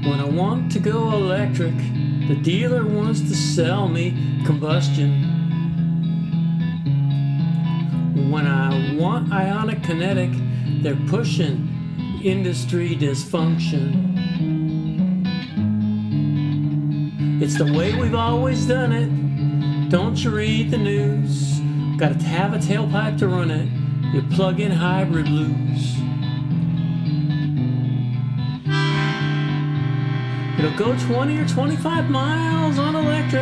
When I want to go electric, the dealer wants to sell me combustion. When I want ionic kinetic, they're pushing industry dysfunction. It's the way we've always done it. Don't you read the news? Gotta have a tailpipe to run it. You plug in hybrid blues. It'll go 20 or 25 miles on electric,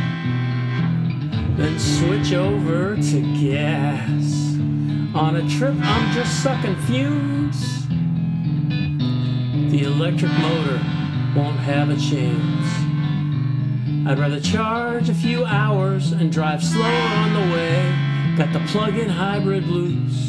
then switch over to gas. On a trip, I'm just sucking fumes. The electric motor won't have a chance. I'd rather charge a few hours and drive slower on the way. Got the plug-in hybrid blues.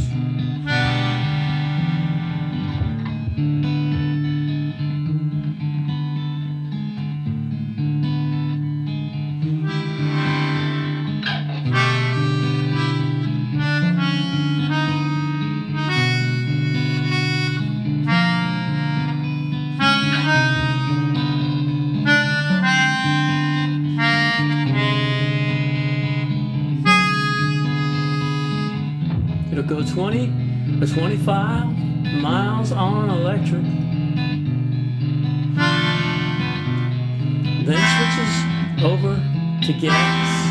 It'll go 20 or 25 miles on electric, then switches over to gas.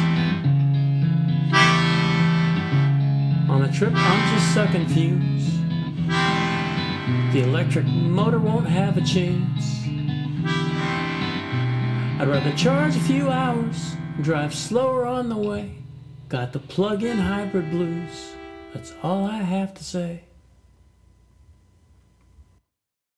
On a trip, I'm just sucking fumes. The electric motor won't have a chance. I'd rather charge a few hours, drive slower on the way. Got the plug-in hybrid blues. That's all I have to say.